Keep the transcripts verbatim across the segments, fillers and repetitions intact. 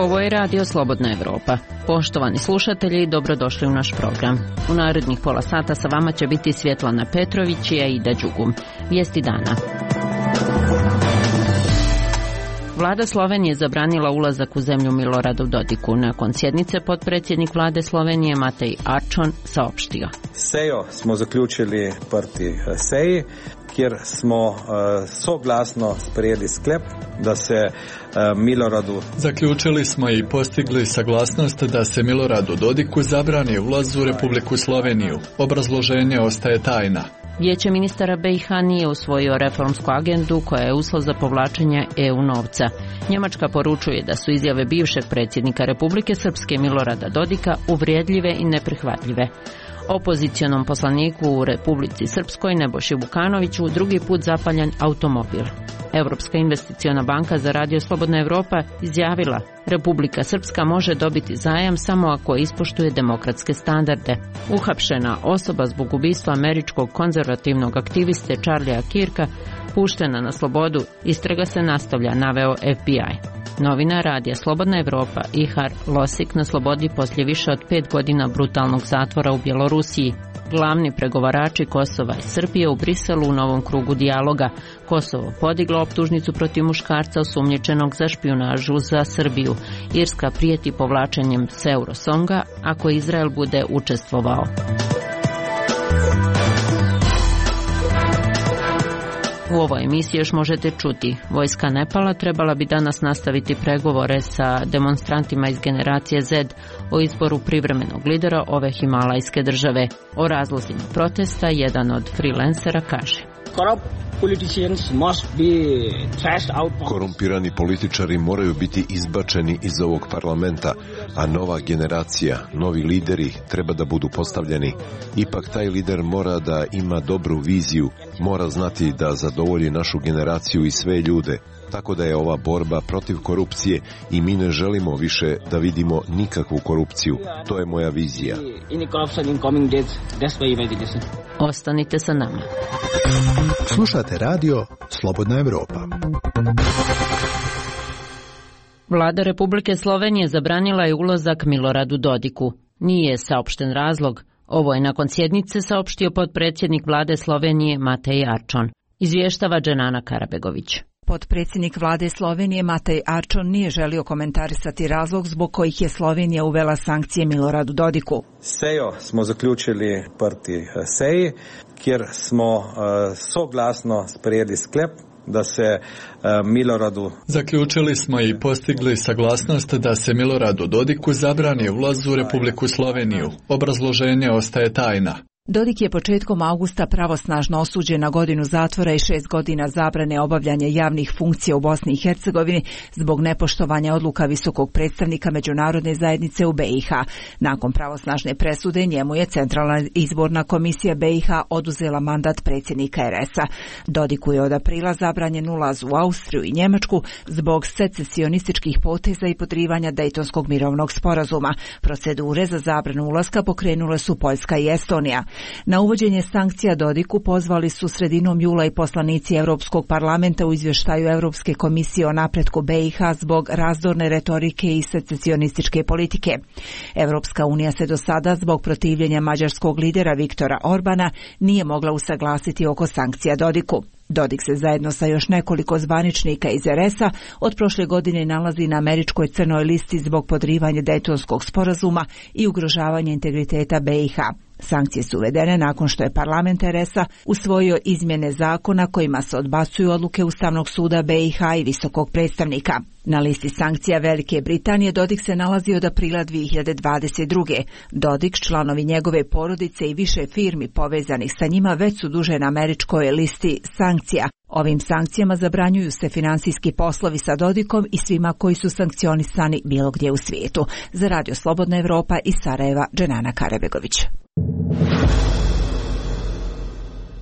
Ovo je Radio Slobodna Evropa. Poštovani slušatelji, dobrodošli u naš program. U narednih pola sata sa vama će biti Svjetlana Petrović i Aida Đugum. Vijesti dana. Vlada Slovenije zabranila ulazak u zemlju Miloradu Dodiku. Nakon sjednice potpredsjednik vlade Slovenije Matej Arčon saopštio. Sejo smo zaključili prti seji, kjer smo uh, soglasno sprejeli sklep da se uh, Miloradu... Zaključili smo i postigli saglasnost da se Miloradu Dodiku zabrani ulaz u Republiku Sloveniju. Obrazloženje ostaje tajna. Vijeće ministara B i H nije usvojio reformsku agendu koja je uslov za povlačenje E U novca. Njemačka poručuje da su izjave bivšeg predsjednika Republike Srpske Milorada Dodika uvrijedljive i neprihvatljive. Opozicionom poslaniku u Republici Srpskoj Nebojši Vukanoviću drugi put zapaljen automobil. Europska investiciona banka za Radio Slobodna Evropa izjavila: Republika Srpska može dobiti zajam samo ako ispoštuje demokratske standarde. Uhapšena osoba zbog ubistva američkog konzervativnog aktiviste Charlie'a Kirka puštena na slobodu, istraga se nastavlja, naveo F B I. Novina Radija Slobodna Evropa Ihar Losik na slobodi poslije više od pet godina brutalnog zatvora u Bjelorusiji. Glavni pregovarači Kosova i Srbije u Briselu u novom krugu dijaloga. Kosovo podiglo optužnicu protiv muškarca osumnjičenog za špijunažu za Srbiju. Irska prijeti povlačenjem s Eurosonga ako Izrael bude učestvovao. U ovoj emisiji još možete čuti: vojska Nepala trebala bi danas nastaviti pregovore sa demonstrantima iz generacije Z o izboru privremenog lidera ove himalajske države. O razlozima protesta jedan od freelancera kaže: Korumpirani političari moraju biti izbačeni iz ovog parlamenta, a nova generacija, novi lideri treba da budu postavljeni. Ipak taj lider mora da ima dobru viziju, mora znati da zadovolji našu generaciju i sve ljude. Tako da je ova borba protiv korupcije i mi ne želimo više da vidimo nikakvu korupciju. To je moja vizija. Ostanite sa nama. Slušate radio Slobodna Evropa. Vlada Republike Slovenije zabranila je ulazak Miloradu Dodiku. Nije saopšten razlog. Ovo je nakon sjednice saopštio potpredsjednik vlade Slovenije Matej Arčon. Izvještava Dženana Karabegović. Potpredsjednik vlade Slovenije Matej Arčon nije želio komentarisati razlog zbog kojih je Slovenija uvela sankcije Miloradu Dodiku. Sejo smo zaključili prti seji, kjer smo uh, soglasno sprejeli sklep da se uh, Miloradu... Zaključili smo i postigli saglasnost da se Miloradu Dodiku zabrani ulaz u Republiku Sloveniju. Obrazloženje ostaje tajna. Dodik je početkom augusta pravosnažno osuđen na godinu zatvora i šest godina zabrane obavljanja javnih funkcija u Bosni i Hercegovini zbog nepoštovanja odluka visokog predstavnika međunarodne zajednice u B i H. Nakon pravosnažne presude njemu je Centralna izborna komisija B i H oduzela mandat predsjednika R S-a. Dodiku je od aprila zabranjen ulaz u Austriju i Njemačku zbog secesionističkih poteza i podrivanja Dejtonskog mirovnog sporazuma. Procedure za zabranu ulaska pokrenule su Poljska i Estonija. Na uvođenje sankcija Dodiku pozvali su sredinom jula i poslanici Europskog parlamenta u izvještaju Europske komisije o napretku B i H zbog razdorne retorike i secesionističke politike. Europska unija se do sada zbog protivljenja mađarskog lidera Viktora Orbana nije mogla usaglasiti oko sankcija Dodiku. Dodik se zajedno sa još nekoliko zvaničnika iz R S-a od prošle godine nalazi na američkoj crnoj listi zbog podrivanja Dejtonskog sporazuma i ugrožavanja integriteta B i H. Sankcije su uvedene nakon što je parlament R S-a usvojio izmjene zakona kojima se odbacuju odluke Ustavnog suda B i H i visokog predstavnika. Na listi sankcija Velike Britanije Dodik se nalazi od aprila dvije hiljade dvadeset druge. Dodik, članovi njegove porodice i više firmi povezanih sa njima već su duže na američkoj listi sankcija. Ovim sankcijama zabranjuju se finansijski poslovi sa Dodikom i svima koji su sankcionisani bilo gdje u svijetu. Za Radio Slobodna Evropa iz Sarajeva, Dženana Karabegović.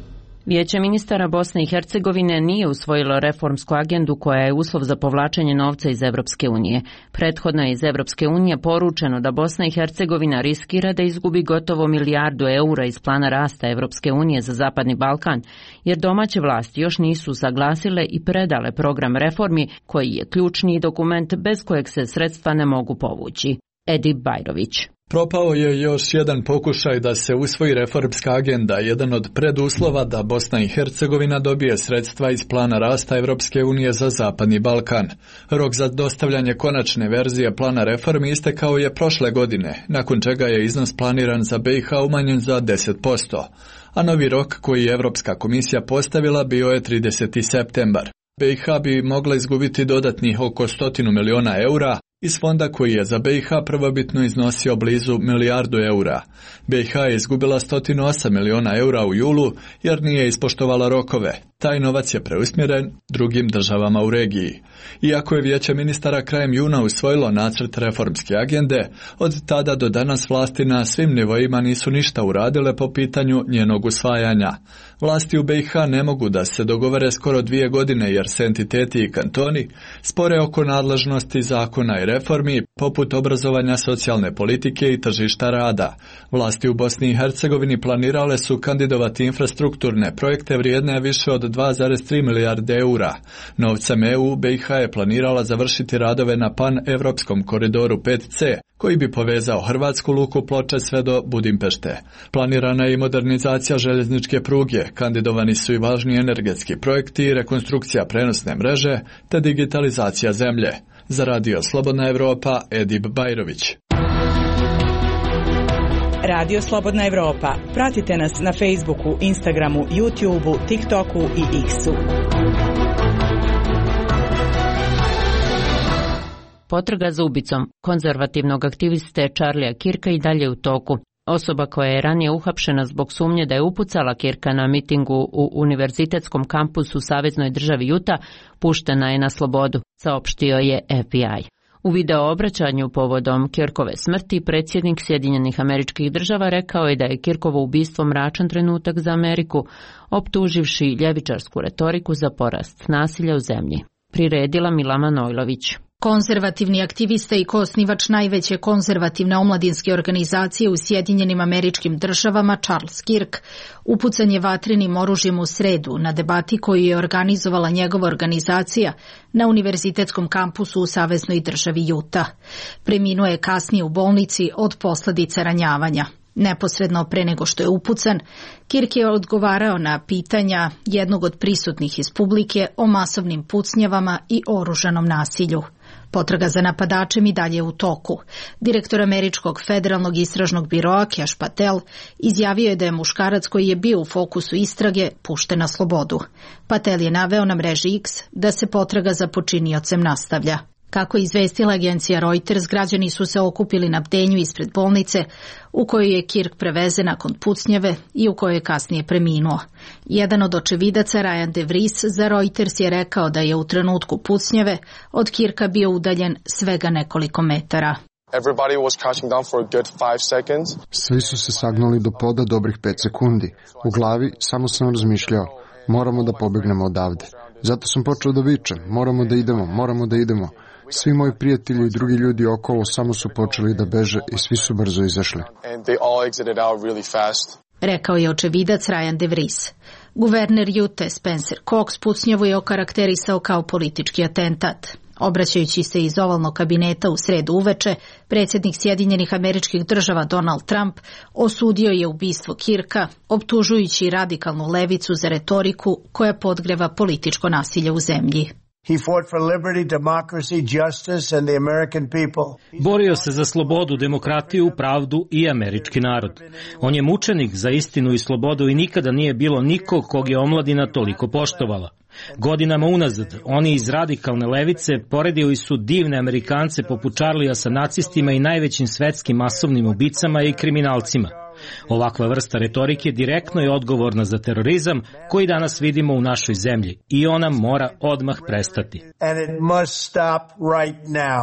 Vijeće ministara Bosne i Hercegovine nije usvojilo reformsku agendu koja je uslov za povlačenje novca iz Evropske unije. Prethodno je iz Evropske unije poručeno da Bosna i Hercegovina riskira da izgubi gotovo milijardu eura iz plana rasta Evropske unije za Zapadni Balkan, jer domaće vlasti još nisu saglasile i predale program reformi koji je ključni dokument bez kojeg se sredstva ne mogu povući. Edip Bajrović. Propao je još jedan pokušaj da se usvoji reformska agenda, jedan od preduslova da Bosna i Hercegovina dobije sredstva iz plana rasta Evropske unije za Zapadni Balkan. Rok za dostavljanje konačne verzije plana reformi istekao je prošle godine, nakon čega je iznos planiran za B i H umanjen za deset posto, a novi rok koji je Evropska komisija postavila bio je trideseti septembar. B i H bi mogla izgubiti dodatnih oko stotinu miliona eura iz fonda koji je za B i H prvobitno iznosio blizu milijardu eura. B i H je izgubila sto osam miliona eura u julu jer nije ispoštovala rokove. Taj novac je preusmjeren drugim državama u regiji. Iako je Vijeće ministara krajem juna usvojilo nacrt reformske agende, od tada do danas vlasti na svim nivoima nisu ništa uradile po pitanju njenog usvajanja. Vlasti u B i H ne mogu da se dogovore skoro dvije godine jer se entiteti i kantoni spore oko nadležnosti zakona i reformi poput obrazovanja, socijalne politike i tržišta rada. Vlasti u Bosni i Hercegovini planirale su kandidovati infrastrukturne projekte vrijedne više od dva zarez tri milijarde eura. Novcem E U B i H je planirala završiti radove na pan-evropskom koridoru pet C, koji bi povezao hrvatsku luku Ploče sve do Budimpešte. Planirana je i modernizacija željezničke pruge, kandidovani su i važni energetski projekti, rekonstrukcija prenosne mreže te digitalizacija zemlje. Za Radio Slobodna Evropa, Edip Bajrović. Radio Slobodna Evropa. Pratite nas na Facebooku, Instagramu, YouTubeu, TikToku i X-u. Potraga za ubicom konzervativnog aktiviste Charlija Kirka i dalje u toku. Osoba koja je ranije uhapšena zbog sumnje da je upucala Kirka na mitingu u univerzitetskom kampusu u saveznoj državi Utah puštena je na slobodu, saopštio je F B I. U video obraćanju povodom Kirkove smrti predsjednik Sjedinjenih Američkih Država rekao je da je Kirkovo ubistvo mračan trenutak za Ameriku, optuživši ljevičarsku retoriku za porast nasilja u zemlji. Priredila Mila Manojlović. Konzervativni aktivista i koosnivač najveće konzervativne omladinske organizacije u Sjedinjenim Američkim Državama Charles Kirk upucan je vatrenim oružjem u sredu na debati koju je organizovala njegova organizacija na univerzitetskom kampusu u saveznoj državi Utah. Preminuo je kasnije u bolnici od posljedica ranjavanja. Neposredno pre nego što je upucan, Kirk je odgovarao na pitanja jednog od prisutnih iz publike o masovnim pucnjavama i oružanom nasilju. Potraga za napadačem i dalje u toku. Direktor Američkog federalnog istražnog biroa Kash Patel izjavio je da je muškarac koji je bio u fokusu istrage pušten na slobodu. Patel je naveo na mreži X da se potraga za počiniocem nastavlja. Kako je izvestila agencija Reuters, građani su se okupili na bdenju ispred bolnice u kojoj je Kirk prevezen nakon pucnjave i u kojoj je kasnije preminuo. Jedan od očevidaca, Ryan DeVries, za Reuters je rekao da je u trenutku pucnjave od Kirka bio udaljen svega nekoliko metara. Svi su se sagnuli do poda dobrih pet sekundi. U glavi samo sam razmišljao, moramo da pobegnemo odavde. Zato sam počeo da vičem, moramo da idemo, moramo da idemo. Svi moji prijatelji i drugi ljudi okolo samo su počeli da beže i svi su brzo izašli. Rekao je očevidac Ryan DeVries. Guverner Utah Spencer Cox pucnjavu je okarakterisao kao politički atentat. Obraćajući se iz ovalnog kabineta u sredu uveče, predsjednik Sjedinjenih Američkih Država Donald Trump osudio je ubistvo Kirka, optužujući radikalnu levicu za retoriku koja podgreva političko nasilje u zemlji. He fought for liberty, democracy, justice and the American people. Borio se za slobodu, demokratiju, pravdu i američki narod. On je mučenik za istinu i slobodu i nikada nije bilo nikog kog je omladina toliko poštovala. Godinama unazad, oni iz radikalne levice poredili su divne Amerikance poput Charlija sa nacistima i najvećim svetskim masovnim ubicama i kriminalcima. Ovakva vrsta retorike direktno je odgovorna za terorizam koji danas vidimo u našoj zemlji i ona mora odmah prestati. And it must stop right now.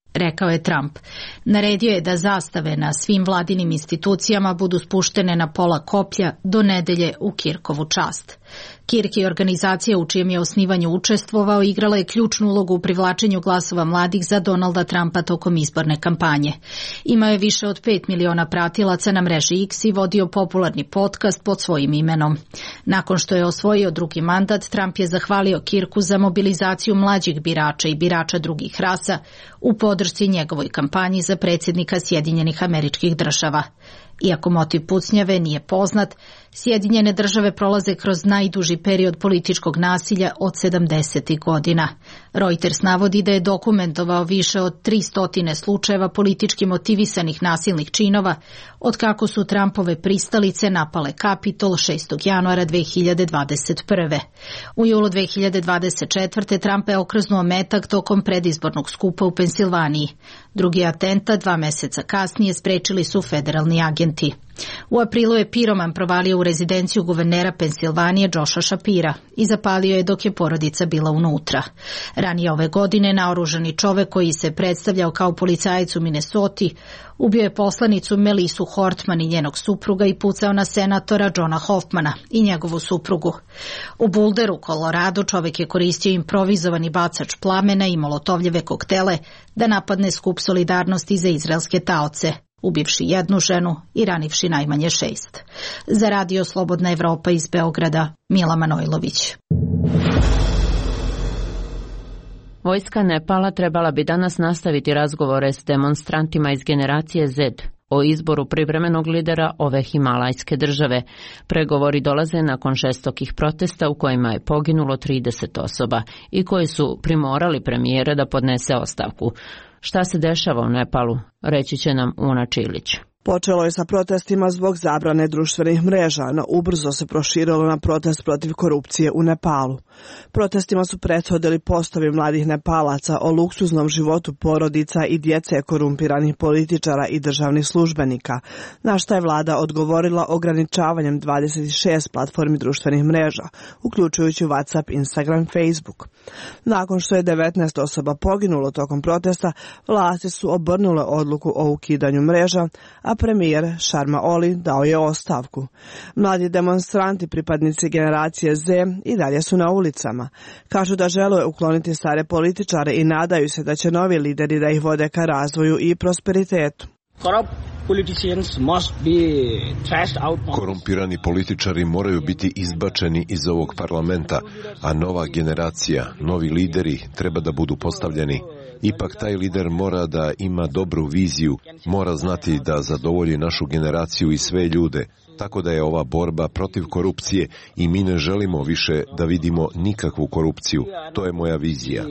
rekao je Trump. Naredio je da zastave na svim vladinim institucijama budu spuštene na pola koplja do nedelje u Kirkovu čast. Kirk i organizacija u čijem je osnivanju učestvovao igrala je ključnu ulogu u privlačenju glasova mladih za Donalda Trumpa tokom izborne kampanje. Imao je više od pet miliona pratilaca na mreži X i vodio popularni podcast pod svojim imenom. Nakon što je osvojio drugi mandat, Trump je zahvalio Kirku za mobilizaciju mlađih birača i birača drugih rasa u podršci njegovoj kampanji za predsjednika Sjedinjenih Američkih Država. Iako motiv pucnjave nije poznat, Sjedinjene Države prolaze kroz najduži period političkog nasilja od sedamdesetih godina. Reuters navodi da je dokumentovao više od tristo slučajeva politički motivisanih nasilnih činova od kako su Trumpove pristalice napale Kapitol šestog januara dve hiljade dvadeset prve. U julu dve hiljade dvadeset četvrte. Trump je okrznuo metak tokom predizbornog skupa u Pensilvaniji. Drugi atentat dva meseca kasnije sprečili su federalni agenti. U aprilu je piroman provalio u rezidenciju guvernera Pensilvanije Josha Shapira i zapalio je dok je porodica bila unutra. Ranije ove godine naoružani čovek koji se predstavljao kao policajac u Minnesoti ubio je poslanicu Melisu Hortman i njenog supruga i pucao na senatora Johna Hoffmana i njegovu suprugu. U Boulderu, Colorado, čovek je koristio improvizovani bacač plamena i molotovljeve koktele da napadne skup solidarnosti za izraelske taoce, ubivši jednu ženu i ranivši najmanje šest. Za Radio Slobodna Evropa iz Beograda, Mila Manojlović. Vojska Nepala trebala bi danas nastaviti razgovore s demonstrantima iz generacije Z o izboru privremenog lidera ove himalajske države. Pregovori dolaze nakon žestokih protesta u kojima je poginulo trideset osoba i koji su primorali premijera da podnese ostavku. Šta se dešava u Nepalu, reći će nam Una Čilić. Počelo je sa protestima zbog zabrane društvenih mreža, no ubrzo se proširilo na protest protiv korupcije u Nepalu. Protestima su prethodili postovi mladih Nepalaca o luksuznom životu porodica i djece korumpiranih političara i državnih službenika, na šta je vlada odgovorila ograničavanjem dvadeset šest platformi društvenih mreža, uključujući WhatsApp, Instagram, Facebook. Nakon što je devetnaest osoba poginulo tokom protesta, vlasti su obrnule odluku o ukidanju mreža, a premijer Sharma Oli dao je ostavku. Mladi demonstranti, pripadnici generacije Z, i dalje su na ulicama. Kažu da žele ukloniti stare političare i nadaju se da će novi lideri da ih vode ka razvoju i prosperitetu. Korumpirani političari moraju biti izbačeni iz ovog parlamenta, a nova generacija, novi lideri treba da budu postavljeni. Ipak taj lider mora da ima dobru viziju, mora znati da zadovolji našu generaciju i sve ljude, tako da je ova borba protiv korupcije i mi ne želimo više da vidimo nikakvu korupciju. To je moja vizija.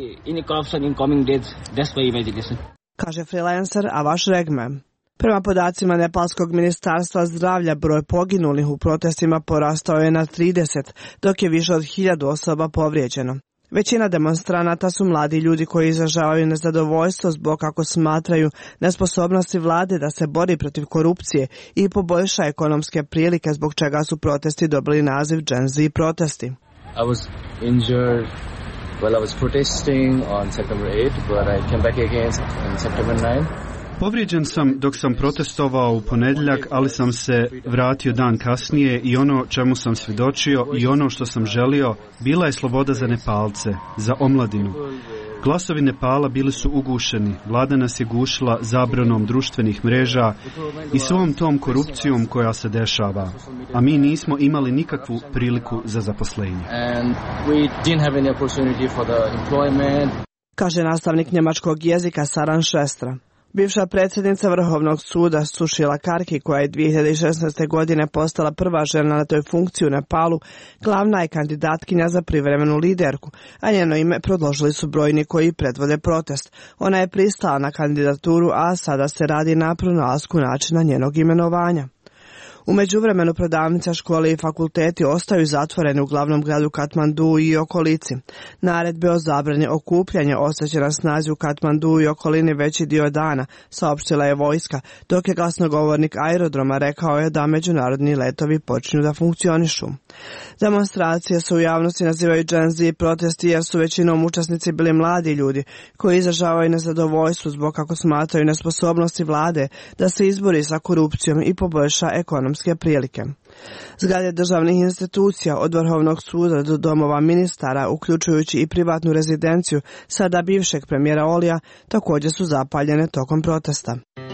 Kaže freelancer Avash Regme. Prema podacima Nepalskog ministarstva zdravlja, broj poginulih u protestima porastao je na trideset, dok je više od hiljadu osoba povrijeđeno. Većina demonstranata su mladi ljudi koji izražavaju nezadovoljstvo zbog, kako smatraju, nesposobnosti vlade da se bori protiv korupcije i poboljša ekonomske prilike, zbog čega su protesti dobili naziv Gen Z protesti. I was injured while I was protesting on September eighth, but I came back again on September ninth. Povrijeđen sam dok sam protestovao u ponedjeljak, ali sam se vratio dan kasnije i ono čemu sam svjedočio i ono što sam želio bila je sloboda za Nepalce, za omladinu. Glasovi Nepala bili su ugušeni, vlada nas je gušila zabranom društvenih mreža i svom tom korupcijom koja se dešava, a mi nismo imali nikakvu priliku za zaposlenje. Kaže nastavnik njemačkog jezika Saran Šestra. Bivša predsjednica Vrhovnog suda Sušila Karki, koja je dvije hiljade šesnaeste. godine postala prva žena na toj funkciji u Nepalu, glavna je kandidatkinja za privremenu liderku, a njeno ime predložili su brojni koji predvode protest. Ona je pristala na kandidaturu, a sada se radi na pronalasku načina njenog imenovanja. U međuvremenu prodavnice, škole i fakulteti ostaju zatvoreni u glavnom gradu Katmandu i okolici. Naredbe o zabrani okupljanja ostaće na snazi u Katmandu i okolini veći dio dana, saopštila je vojska, dok je glasnogovornik aerodroma rekao je da međunarodni letovi počinju da funkcionišu. Demonstracije su u javnosti nazivaju Gen Z protesti jer su većinom učesnici bili mladi ljudi koji izražavaju nezadovoljstvo zbog, kako smatraju, nesposobnosti vlade da se izbori sa korupcijom i poboljša ekonomske prilike. Zgrade državnih institucija od Vrhovnog suda do domova ministara, uključujući i privatnu rezidenciju sada bivšeg premijera Olija, također su zapaljene tokom protesta.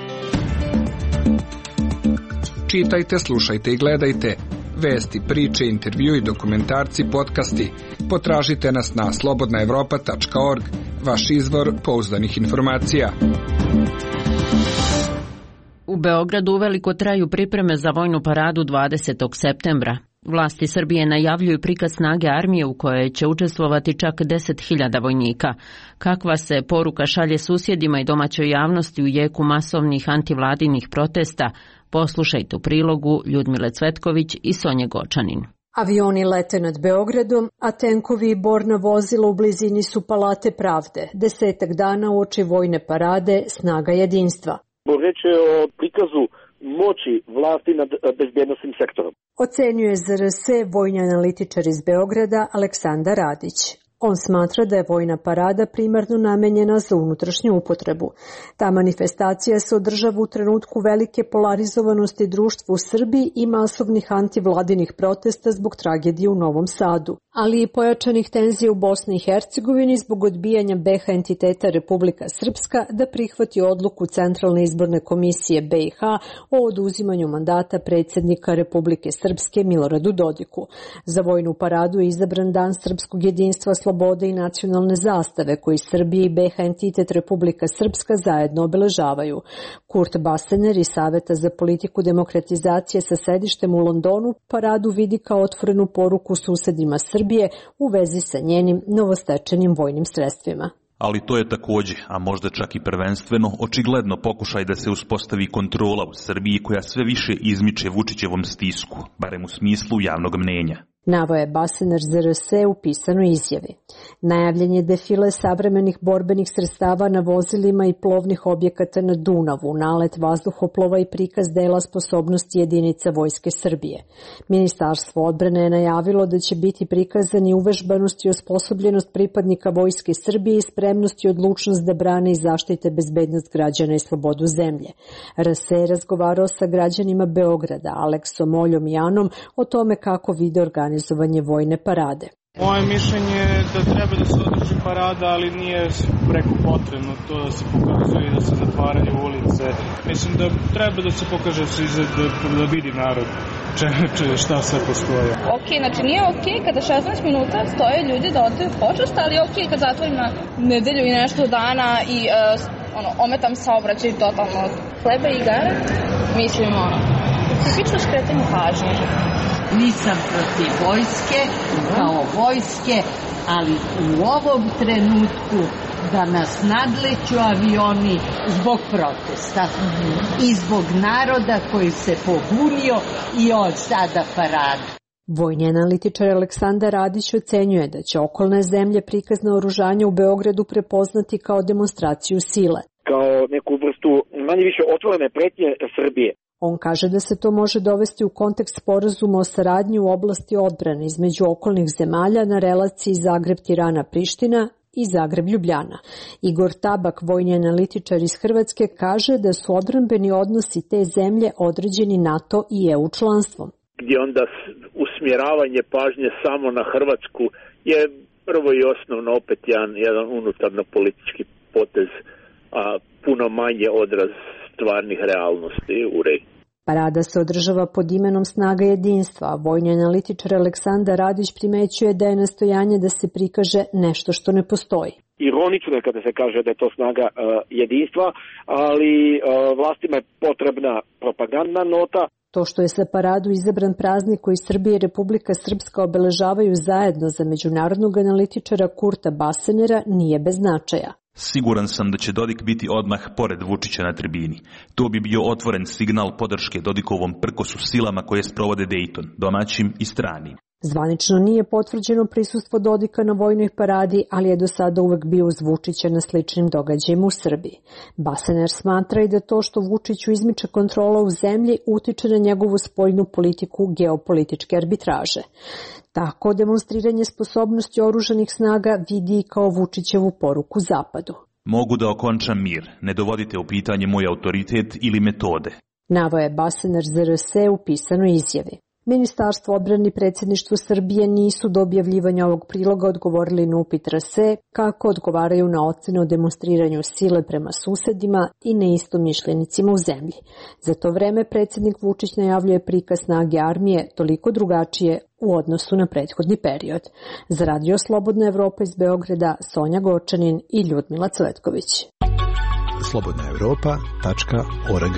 Čitajte, slušajte i gledajte vesti, priče, intervju i dokumentarci, podcasti. Potražite nas na slobodna evropa tačka org, vaš izvor pouzdanih informacija. U Beogradu uveliko traju pripreme za vojnu paradu dvadesetog septembra. Vlasti Srbije najavljuju prikaz snage armije u kojoj će učestvovati čak deset hiljada vojnika. Kakva se poruka šalje susjedima i domaćoj javnosti u jeku masovnih antivladinih protesta? Poslušajte u prilogu Ljudmile Cvetković i Sonje Gočanin. Avioni lete nad Beogradom, a tenkovi i borna vozila u blizini su Palate pravde. Desetak dana uoči vojne parade Snaga jedinstva. Reč je o prikazu moći vlasti nad bezbjednostnim sektorom. Ocenjuje Z R S vojni analitičar iz Beograda Aleksandar Radić. On smatra da je vojna parada primarno namenjena za unutrašnju upotrebu. Ta manifestacija se održava u trenutku velike polarizovanosti društva u Srbiji i masovnih antivladinih protesta zbog tragedije u Novom Sadu, ali i pojačanih tenzija u Bosni i Hercegovini zbog odbijanja B H entiteta Republika Srpska da prihvati odluku Centralne izborne komisije B i H o oduzimanju mandata predsjednika Republike Srpske Miloradu Dodiku. Za vojnu paradu je izabran Dan srpskog jedinstva, slobode i nacionalne zastave koji Srbije i B H entitet Republika Srpska zajedno obeležavaju. Kurt Basener iz Saveta za politiku demokratizacije sa sedištem u Londonu paradu vidi kao otvorenu poruku susedima Srbije u vezi sa njenim novostečenim vojnim sredstvima. Ali to je također, a možda čak i prvenstveno, očigledno pokušaj da se uspostavi kontrola u Srbiji koja sve više izmiče Vučićevom stisku, barem u smislu javnog mnenja. Naveo je Basener Z R S u pisanoj izjavi. Najavljen je defile savremenih borbenih sredstava na vozilima i plovnih objekata na Dunavu, nalet vazduhoplova i prikaz dela sposobnosti jedinica Vojske Srbije. Ministarstvo odbrane je najavilo da će biti prikazani uvežbanost i osposobljenost pripadnika Vojske Srbije i spremnost i odlučnost da brane i zaštite bezbednost građana i slobodu zemlje. R S je razgovarao sa građanima Beograda, Aleksom, Oljom i Anom o tome kako vide organizaciju organizovanje vojne parade. Moje mišljenje je da treba da se održi parada, ali nije preko potrebno to da se pokazuje i da se zatvaraju ulice. Mislim da treba da se pokaže da, da vidi narod če, če, šta sve postoje. Ok, znači nije ok kada šesnaest minuta stoje ljudi da odaju počast, ali ok kad zatvorim na nedelju i nešto dana i uh, ono, ometam saobraćaj totalno od hleba i igara. Mislim, ono, tipično skretanje pažnje. Nisam protiv vojske, kao vojske, ali u ovom trenutku da nas nadleću avioni zbog protesta i zbog naroda koji se pobunio i on sada paradu. Vojni analitičar Aleksandar Radić ocenjuje da će okolne zemlje prikaz naoružanja u Beogradu prepoznati kao demonstraciju sile. Kao neku vrstu manje više otvorene pretnje Srbije. On kaže da se to može dovesti u kontekst sporazuma o saradnji u oblasti odbrane između okolnih zemalja na relaciji Zagreb-Tirana-Priština i Zagreb-Ljubljana. Igor Tabak, vojni analitičar iz Hrvatske, kaže da su odbrambeni odnosi te zemlje određeni NATO i E U članstvom. Gdje onda usmjeravanje pažnje samo na Hrvatsku je prvo i osnovno opet jedan, jedan unutarno politički potez, a puno manje odraz stvarnih realnosti u regiji. Parada se održava pod imenom Snaga jedinstva, a vojni analitičar Aleksandar Radić primećuje da je nastojanje da se prikaže nešto što ne postoji. Ironično je kada se kaže da je to snaga uh, jedinstva, ali uh, vlastima je potrebna propagandna nota. To što je za paradu izabran praznik koji Srbija i Republika Srpska obeležavaju zajedno za međunarodnog analitičara Kurta Basenera nije bez značaja. Siguran sam da će Dodik biti odmah pored Vučića na tribini. To bi bio otvoren signal podrške Dodikovom prkosu silama koje sprovode Dejton, domaćim i stranim. Zvanično nije potvrđeno prisustvo Dodika na vojnoj paradi, ali je do sada uvek bio uz Vučića na sličnim događajima u Srbiji. Basener smatra i da to što Vučiću izmiče kontrola u zemlji utiče na njegovu spoljnu politiku geopolitičke arbitraže. Tako demonstriranje sposobnosti oružanih snaga vidi kao Vučićevu poruku Zapadu. Mogu da okončam mir, ne dovodite u pitanje moj autoritet ili metode. Naveo je Basener Z R S u pisanoj izjavi. Ministarstvo odbrane i predsjedništvo Srbije nisu do objavljivanja ovog priloga odgovorili na upit R S E kako odgovaraju na ocene o demonstriranju sile prema susedima i neistomišljenicima u zemlji. Za to vreme predsjednik Vučić najavljuje prikaz snage armije toliko drugačije u odnosu na prethodni period. Za Radio Slobodna Evropa iz Beograda, Sonja Gočanin i Ljudmila Cvetković. slobodna evropa tačka org.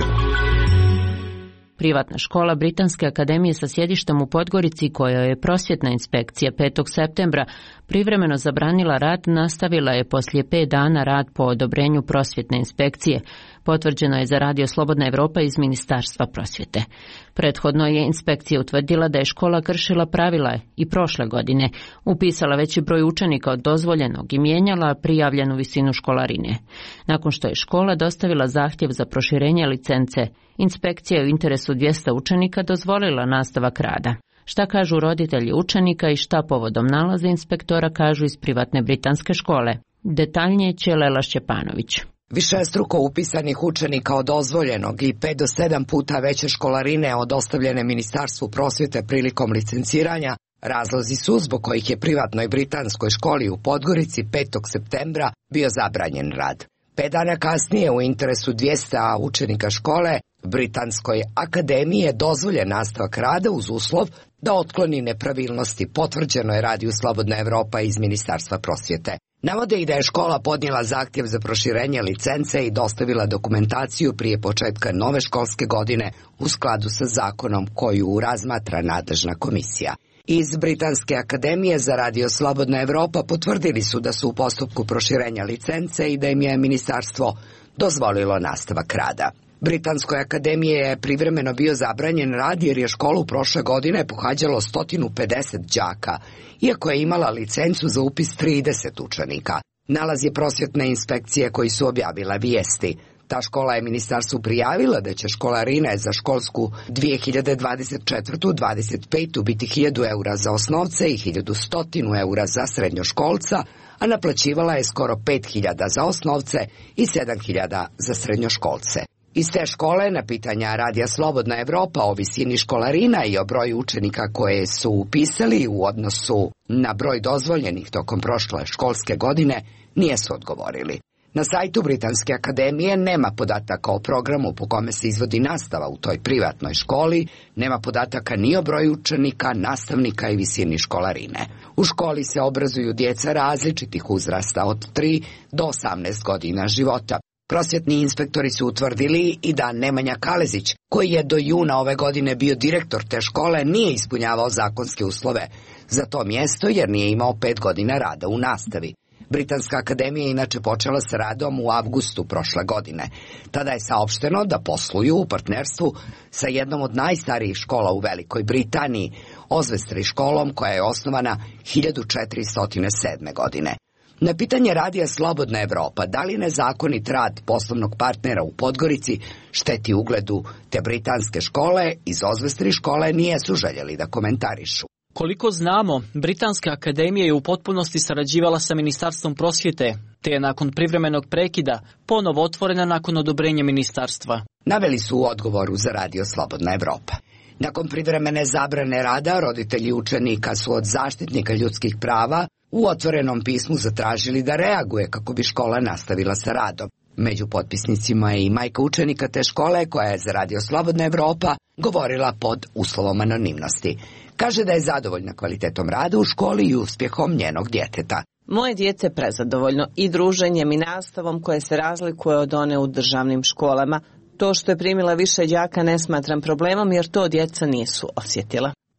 Privatna škola Britanske akademije sa sjedištem u Podgorici, kojoj je prosvjetna inspekcija petog septembra privremeno zabranila rad, nastavila je poslije pet dana rad po odobrenju prosvjetne inspekcije. Potvrđeno je za Radio Slobodna Evropa iz Ministarstva prosvjete. Prethodno je inspekcija utvrdila da je škola kršila pravila i prošle godine, upisala veći broj učenika od dozvoljenog i mijenjala prijavljenu visinu školarine. Nakon što je škola dostavila zahtjev za proširenje licence, inspekcija je u interesu dvjesto učenika dozvolila nastavak rada. Šta kažu roditelji učenika i šta povodom nalaza inspektora kažu iz privatne britanske škole? Detaljnije će Lela Šćepanović. Višestruko upisanih učenika od dozvoljenog i pet do sedam puta veće školarine od ostavljene Ministarstvu prosvjete prilikom licenciranja razlozi su zbog kojih je privatnoj britanskoj školi u Podgorici petog septembra bio zabranjen rad. Pet dana kasnije u interesu dvjesto učenika škole Britanskoj akademiji je dozvoljen nastavak rada uz uslov da otkloni nepravilnosti, potvrđeno je Radio Slobodna Evropa iz Ministarstva prosvjete. Navode i da je škola podnijela zahtjev za proširenje licence i dostavila dokumentaciju prije početka nove školske godine u skladu sa zakonom koju razmatra nadležna komisija. Iz Britanske akademije za Radio Slobodna Evropa potvrdili su da su u postupku proširenja licence i da im je ministarstvo dozvolilo nastavak rada. Britanskoj akademiji je privremeno bio zabranjen rad jer je školu prošle godine pohađalo sto pedeset đaka, iako je imala licencu za upis trideset učenika. Nalaz je prosvjetne inspekcije koji su objavila vijesti. Ta škola je ministarstvu prijavila da će školarine za školsku dvije hiljade dvadeset četvrtu dvadeset petu biti hiljadu eura za osnovce i hiljadu sto eura za srednjoškolca, a naplaćivala je skoro pet hiljada za osnovce i sedam hiljada za srednjoškolce. Iz te škole na pitanja Radija Slobodna Evropa o visini školarina i o broju učenika koje su upisali u odnosu na broj dozvoljenih tokom prošle školske godine nije su odgovorili. Na sajtu Britanske akademije nema podataka o programu po kome se izvodi nastava u toj privatnoj školi, nema podataka ni o broju učenika, nastavnika i visini školarine. U školi se obrazuju djeca različitih uzrasta od tri do osamnaest godina života. Prosvjetni inspektori su utvrdili i da Nemanja Kalezić, koji je do juna ove godine bio direktor te škole, nije ispunjavao zakonske uslove za to mjesto jer nije imao pet godina rada u nastavi. Britanska akademija je inače počela s radom u avgustu prošle godine. Tada je saopšteno da posluju u partnerstvu sa jednom od najstarijih škola u Velikoj Britaniji, Osvestry školom, koja je osnovana hiljadu četiristo sedme. godine. Na pitanje Radija Slobodna Evropa da li nezakonit rad poslovnog partnera u Podgorici šteti ugledu te britanske škole, iz Osvestry škole nijesu željeli da komentarišu. Koliko znamo, Britanska akademija je u potpunosti sarađivala sa Ministarstvom prosvjete, te je nakon privremenog prekida ponovo otvorena nakon odobrenja ministarstva. Naveli su u odgovoru za Radio Slobodna Evropa. Nakon privremene zabrane rada, roditelji učenika su od zaštitnika ljudskih prava u otvorenom pismu zatražili da reaguje kako bi škola nastavila sa radom. Među potpisnicima je i majka učenika te škole koja je za Radio Slobodna Evropa govorila pod uslovom anonimnosti. Kaže da je zadovoljna kvalitetom rada u školi i uspjehom njenog djeteta. Moje dijete je prezadovoljno i druženjem i nastavom koje se razlikuje od one u državnim školama. To što je primila više đaka ne smatram problemom jer to djeca nisu osjetila.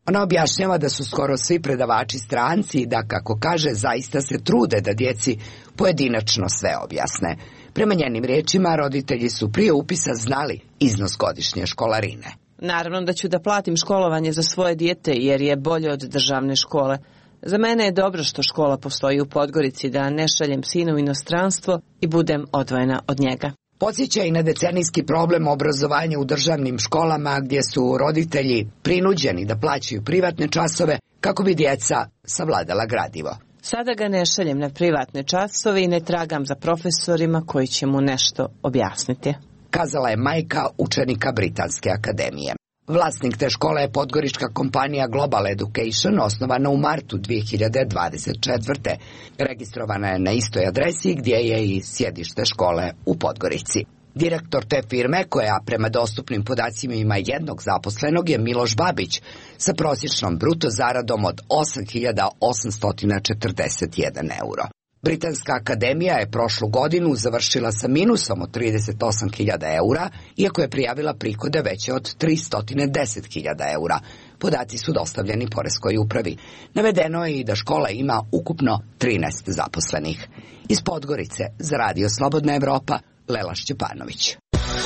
Ona objašnjava da su skoro svi predavači stranci i da, kako kaže, zaista se trude da djeci pojedinačno sve objasne. Prema njenim riječima, roditelji su prije upisa znali iznos godišnje školarine. Naravno da ću da platim školovanje za svoje dijete jer je bolje od državne škole. Za mene je dobro što škola postoji u Podgorici, da ne šaljem sina u inostranstvo i budem odvojena od njega. Podsjeća i na decenijski problem obrazovanja u državnim školama gdje su roditelji prinuđeni da plaćaju privatne časove kako bi djeca savladala gradivo. Sada ga ne šaljem na privatne časove i ne tragam za profesorima koji će mu nešto objasniti, kazala je majka učenika Britanske akademije. Vlasnik te škole je podgorička kompanija Global Education, osnovana u martu dvije hiljade dvadeset četvrte. Registrovana je na istoj adresi gdje je i sjedište škole u Podgorici. Direktor te firme, koja prema dostupnim podacima ima jednog zaposlenog, je Miloš Babić sa prosječnom bruto zaradom od osam hiljada osamsto četrdeset jedan euro. Britanska akademija je prošlu godinu završila sa minusom od trideset osam hiljada eura, iako je prijavila prihode veće od tristo deset hiljada eura. Podaci su dostavljeni poreskoj upravi. Navedeno je i da škola ima ukupno trinaest zaposlenih. Iz Podgorice za Radio Slobodna Evropa, Lela Šćepanović.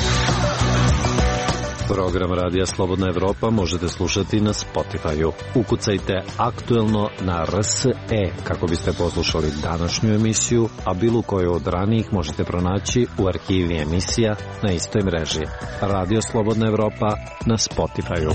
Program Radija Slobodna Evropa možete slušati na Spotify-u. Ukucajte aktuelno na R S E kako biste poslušali današnju emisiju, a bilo koju od ranijih možete pronaći u arhivi emisija na istoj mreži. Radio Slobodna Evropa na Spotify-u.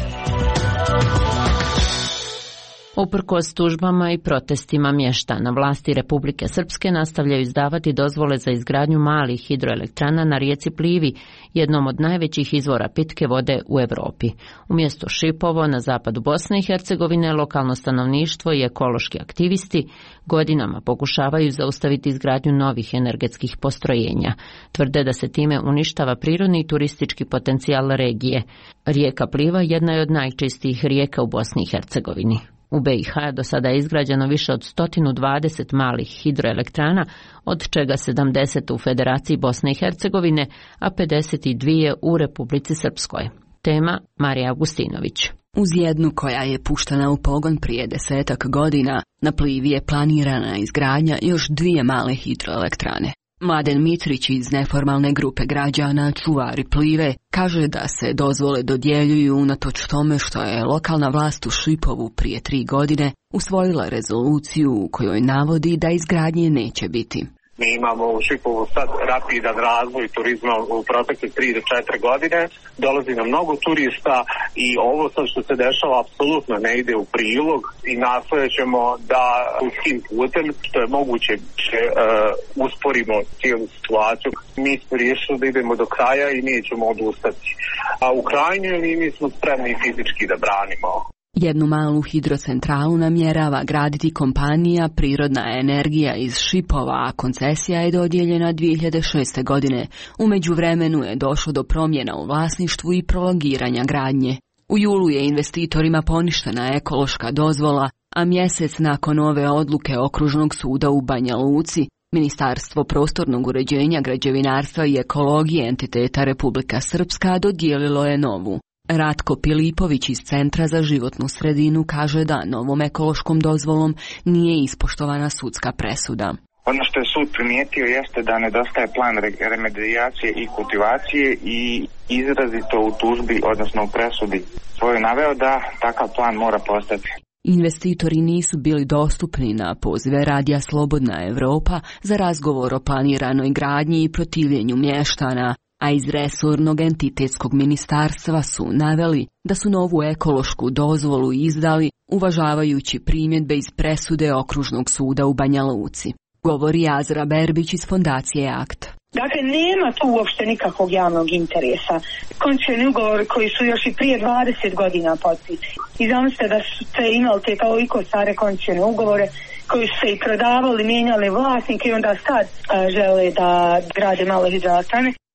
Uprkos tužbama i protestima mještana, vlasti Republike Srpske nastavljaju izdavati dozvole za izgradnju malih hidroelektrana na rijeci Plivi, jednom od najvećih izvora pitke vode u Europi. Umjesto Šipovo, na zapadu Bosne i Hercegovine, lokalno stanovništvo i ekološki aktivisti godinama pokušavaju zaustaviti izgradnju novih energetskih postrojenja. Tvrde da se time uništava prirodni i turistički potencijal regije. Rijeka Pliva jedna je od najčistijih rijeka u Bosni i Hercegovini. U B i H do sada je izgrađeno više od sto dvadeset malih hidroelektrana, od čega sedamdeset u Federaciji Bosne i Hercegovine, a pedeset dvije u Republici Srpskoj. Tema Marija Augustinović. Uz jednu koja je puštena u pogon prije desetak godina, na Plivi je planirana izgradnja još dvije male hidroelektrane. Mladen Mitrić iz neformalne grupe građana Čuvari Plive kaže da se dozvole dodjeljuju unatoč tome što je lokalna vlast u Šipovu prije tri godine usvojila rezoluciju u kojoj navodi da izgradnje neće biti. Mi imamo u Šipovu sad rapidan razvoj turizma u protekle tri do četiri godine. Dolazi nam mnogo turista i ovo sad što se dešava apsolutno ne ide u prilog i nastojat ćemo da u tim putem što je moguće će, uh, usporimo cijelu situaciju. Mi smo riješili da idemo do kraja i nećemo odustati. A u krajnjoj liniji smo spremni fizički da branimo. Jednu malu hidrocentralu namjerava graditi kompanija Prirodna energija iz Šipova, a koncesija je dodijeljena dvije hiljade šeste. godine. U međuvremenu je došlo do promjena u vlasništvu i prolongiranja gradnje. U julu je investitorima poništena ekološka dozvola, a mjesec nakon ove odluke Okružnog suda u Banja Luci, Ministarstvo prostornog uređenja, građevinarstva i ekologije entiteta Republika Srpska dodijelilo je novu. Ratko Pilipović iz Centra za životnu sredinu kaže da novom ekološkom dozvolom nije ispoštovana sudska presuda. Ono što je sud primijetio jeste da nedostaje plan remedijacije i kultivacije i izrazito u tužbi, odnosno u presudi svoju naveo da takav plan mora postati. Investitori nisu bili dostupni na pozive Radija Slobodna Evropa za razgovor o planiranoj gradnji i protivljenju mještana, a iz resornog entitetskog ministarstva su naveli da su novu ekološku dozvolu izdali uvažavajući primjedbe iz presude Okružnog suda u Banja Luci. Govori Azra Berbić iz fondacije Akt. Dakle, nema tu uopšte nikakvog javnog interesa. Koncesioni ugovori koji su još i prije dvadeset godina potpisani. I zamislite da su te imali te toliko stare koncesione ugovore koji su se i prodavali, mijenjali vlasnike i onda sad a, žele da grade malo hidroelektrane.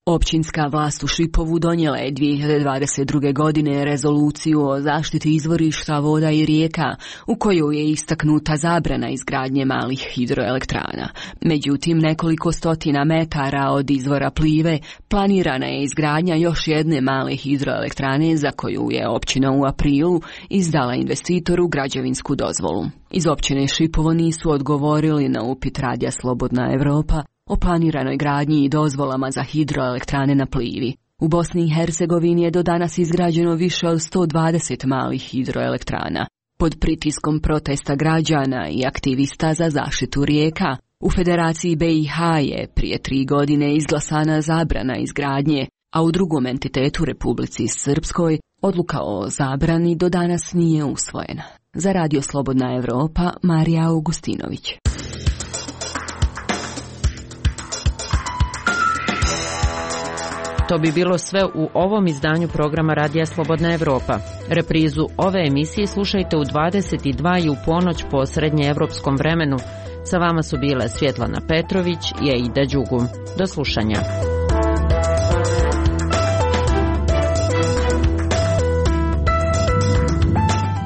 Općinska vlast u Šipovu donijela je dvije hiljade dvadeset druge. godine rezoluciju o zaštiti izvorišta voda i rijeka, u kojoj je istaknuta zabrana izgradnje malih hidroelektrana. Međutim, nekoliko stotina metara od izvora Plive planirana je izgradnja još jedne male hidroelektrane za koju je općina u aprilu izdala investitoru građevinsku dozvolu. Iz općine Šipovo nisu odgovorili na upit Radija Slobodna Evropa o planiranoj gradnji i dozvolama za hidroelektrane na Plivi. U Bosni i Hercegovini je do danas izgrađeno više od sto dvadeset malih hidroelektrana. Pod pritiskom protesta građana i aktivista za zaštitu rijeka, u Federaciji B i H je prije tri godine izglasana zabrana izgradnje, a u drugom entitetu Republici Srpskoj odluka o zabrani do danas nije usvojena. Za Radio Slobodna Evropa, Marija Augustinović. To bi bilo sve u ovom izdanju programa Radija Slobodna Evropa. Reprizu ove emisije slušajte u dvadeset dva i u ponoć po srednjeevropskom vremenu. Sa vama su bile Svjetlana Petrović i Aida Đugum. Do slušanja.